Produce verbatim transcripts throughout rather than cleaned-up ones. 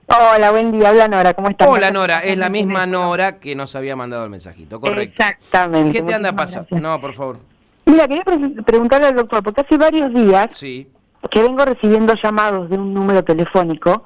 Hola, buen día. Habla Nora, ¿cómo estás? Hola Nora, es la misma Nora que nos había mandado el mensajito, correcto. Exactamente. ¿Qué te anda Muchísimas pasando? gracias. No, por favor. Mira, quería pre- preguntarle al doctor, porque hace varios días Sí. que vengo recibiendo llamados de un número telefónico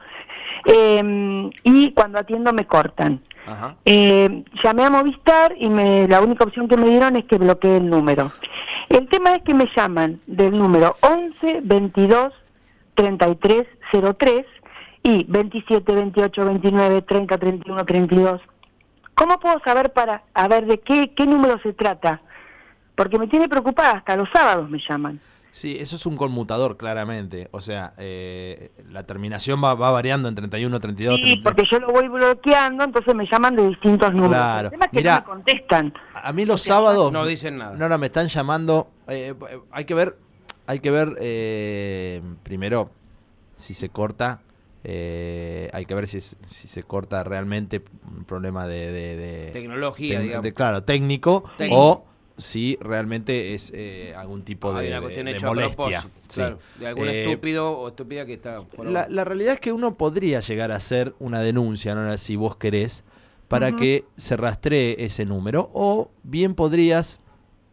eh, y cuando atiendo me cortan. Ajá. Eh, llamé a Movistar y me, la única opción que me dieron es que bloquee el número. El tema es que me llaman del número once, veintidós, treinta y tres, cero tres y veintisiete, veintiocho, veintinueve, treinta, treinta y uno, treinta y dos. ¿Cómo puedo saber para a ver de qué, qué número se trata? Porque me tiene preocupada, hasta los sábados me llaman. Sí, eso es un conmutador, claramente. O sea, eh, la terminación va, va variando en treinta y uno, treinta y dos, Sí, treinta y tres. porque yo lo voy bloqueando, entonces me llaman de distintos números. Claro. El tema es que Mirá, no me contestan. A mí los Porque sábados no dicen nada. No, no, me están llamando. eh, hay que ver, hay que ver eh, primero si se corta. Eh, hay que ver si, es- si se corta realmente un problema de, de- de- Tecnología, tec- digamos. de- claro, técnico, Técnico. o si realmente es eh, algún tipo Hay de, una cuestión de- de hecha a molestia. propósito, Sí. claro, de algún Eh, estúpido o estúpida que está por la, abajo. la realidad es que uno podría llegar a hacer una denuncia, ¿no? Si vos querés, para Ujú. que se rastree ese número, o bien podrías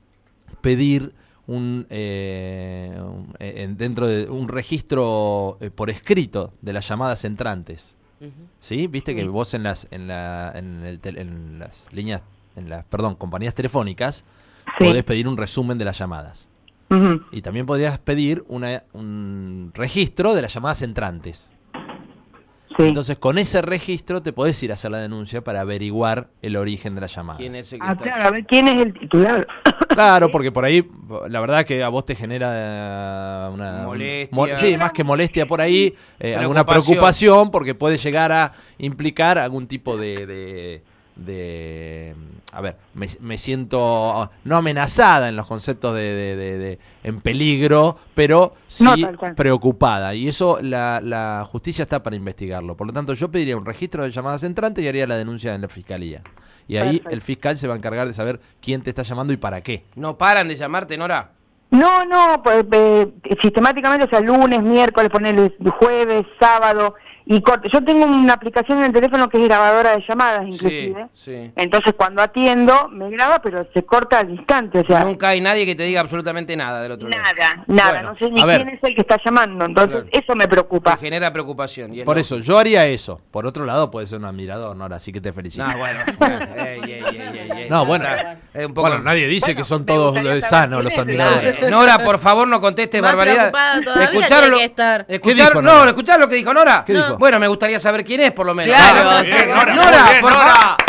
pedir un, eh, un- eh, en- dentro de un registro eh, por escrito de las llamadas entrantes. ¿Sí? Viste que Sí. vos en las en la en, el tel- en las líneas en las perdón, compañías telefónicas Sí. podés pedir un resumen de las llamadas. Ujú. Y también podrías pedir una, un registro de las llamadas entrantes. Sí. Entonces, con ese registro te podés ir a hacer la denuncia para averiguar el origen de las llamadas. ¿Quién es el que Ah, está? claro, a ver quién es el titular. Claro, porque por ahí, la verdad que a vos te genera eh, una... Molestia. mo- sí, más que molestia por ahí, eh, alguna Preocupación. preocupación, porque puede llegar a implicar algún tipo de... de, de- a ver, me, me siento no amenazada en los conceptos de, de- de- de- en peligro, pero sí No, tal cual. preocupada. Y eso la, la justicia está para investigarlo. Por lo tanto, yo pediría un registro de llamadas entrantes y haría la denuncia en la fiscalía. Y ahí Perfecto. el fiscal se va a encargar de saber quién te está llamando y para qué. ¿No paran de llamarte, Nora? No, no, pues, eh, sistemáticamente, o sea, lunes, miércoles, ponerle jueves, sábado, y corte. Yo tengo una aplicación en el teléfono que es grabadora de llamadas, inclusive. Sí, sí. Entonces, cuando atiendo, me graba, pero se corta al instante, o sea, Nunca hay nadie que te diga absolutamente nada del otro lado. nada, nada, Bueno, no sé ni a ver. quién es el que está llamando, entonces Claro. eso me preocupa. Te genera preocupación. y es Por lógico. eso, yo haría eso. Por otro lado, puede ser un admirador, Nora, así que te felicito. No, bueno. Ey, ey, ey, ey, ey, No, ey, bueno. está- es un poco- Bueno, nadie dice Bueno, que son me todos gustaría eh, saber sanos quién los es, admiradores. Eh, Nora, por favor, no contestes Más barbaridad. preocupada todavía ¿Escucharon tiene lo, que estar. ¿escucharon? dijo, no, Nora? ¿lo escucharon lo que dijo Nora? ¿Qué dijo? Bueno, me gustaría saber quién es, por lo menos. Claro, Ah, sí. bien, Nora, Nora, muy bien, por Nora. favor.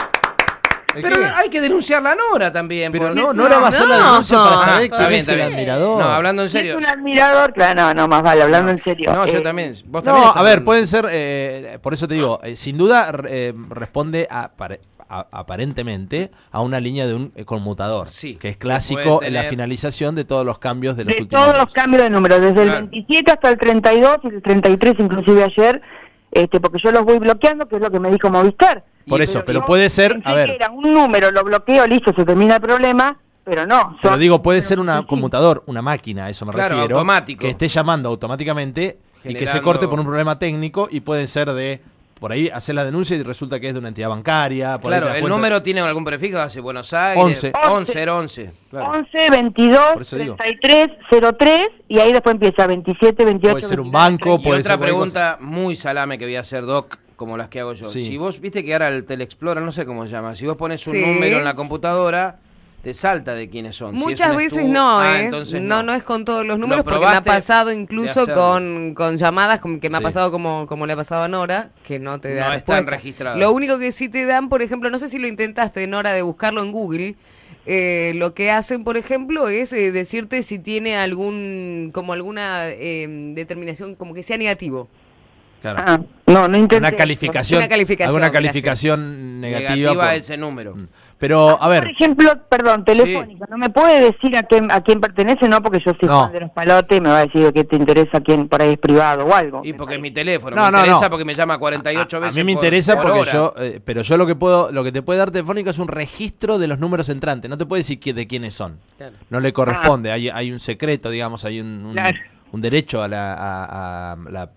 ¿De Pero qué? hay que denunciarla a Nora también. Pero por- no, Nora va a hacer la no. denuncia para saber Ah, quién está bien, es está el bien. admirador. No, hablando en Si es serio. un admirador, claro, no, no, más vale, hablando en serio. No, yo Eh, también. Vos también No, estás a ver, hablando. pueden ser, eh, por eso te digo, eh, sin duda eh, responde a, pare- a- aparentemente a una línea de un eh, conmutador, Sí, que es que clásico puede en la tener- finalización de todos los cambios de los De últimos todos los años. cambios de número, desde Claro. el veintisiete hasta el treinta y dos y el treinta y tres inclusive ayer, este, porque yo los voy bloqueando, que es lo que me dijo Movistar. Por Y- eso, pero yo puede ser, pensé a ver. que era un número, lo bloqueo, listo, se termina el problema, pero no. Pero son- digo, puede ser sí, una sí. conmutador, una máquina, a eso me Claro, refiero. automático. Que esté llamando automáticamente y que se Generando- corte por un problema técnico y puede ser de, por ahí hacer la denuncia y resulta que es de una entidad bancaria. Por ahí te Claro, das el cuenta- número tiene algún prefijo, hace Buenos Aires. once. once, once. Claro. once, veintidós, Por eso digo. treinta y tres, cero tres y ahí después empieza veintisiete, veintiocho. Puede ser un veintinueve, banco, Y puede otra ser cualquier pregunta muy salame que voy a hacer, Doc, como las que hago yo. Sí. Si vos, viste que ahora el Telexplorer, no sé cómo se llama, si vos pones un Sí. número en la computadora, te salta de quiénes son. Si es Muchas un veces estu- no, Ah, ¿eh? entonces no, no es con todos los ¿Lo números porque me ha probaste pasado de incluso hacerlo? con, con llamadas como que me ha Sí. pasado como, como le ha pasado a Nora, que no te da No respuesta. están registradas. Lo único que sí te dan, por ejemplo, no sé si lo intentaste, Nora, de buscarlo en Google, eh, lo que hacen, por ejemplo, es eh, decirte si tiene algún, como alguna eh, determinación, como que sea negativo. Claro. Ah, no, no intenté. Una calificación, Una calificación, alguna gracias. calificación negativa. negativa por- ese número. Mm. Pero, a ver, Por ejemplo, perdón, telefónica, ¿no me puede decir a quién, a quién pertenece? No, porque yo soy No. fan de los palotes y me va a decir que te interesa quién por ahí es privado o algo. Y porque es mi teléfono, No, me no, interesa no. porque me llama cuarenta y ocho a, a veces mí me por- interesa por porque hora. yo, eh, pero yo lo que puedo, lo que te puede dar Telefónica es un registro de los números entrantes. No te puede decir qui- de quiénes son. Claro. No le corresponde. Hay, hay un secreto, digamos, hay un, un, Claro. un derecho a la, a- a la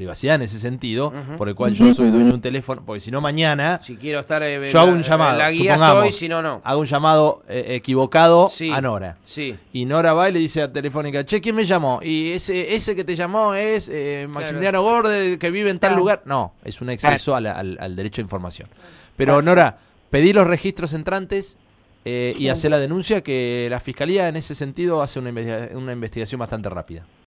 privacidad en ese sentido, Ujú. por el cual yo soy dueño de un teléfono, porque si no mañana Si quiero estar eh, yo hago en un la- llamado, en la guía supongamos, estoy, si no, no. hago un llamado eh, equivocado Sí. a Nora. Sí. Y Nora va y le dice a Telefónica, che, ¿quién me llamó? Y ese ese que te llamó es eh, Maximiliano Gorde, que vive en tal Claro. lugar. No, es un exceso al, al- al derecho a información. Pero Nora, pedí los registros entrantes eh, y hace la denuncia, que la Fiscalía en ese sentido hace una, investiga- una investigación bastante rápida.